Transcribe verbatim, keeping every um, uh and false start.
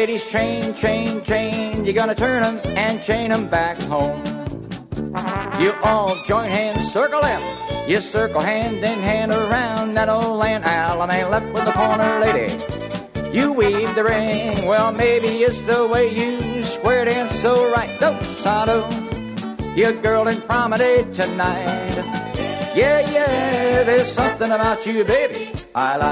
ladies train, train, train. You're gonna turn them and chain them back home. You all join hands, circle left. You circle hand, then hand around that old land. Allen ain't left with the corner lady. You weave the ring. Well, maybe it's the way you square dance so right. Dosado, your girl in promenade tonight. Yeah, yeah, there's something about you, baby, I like.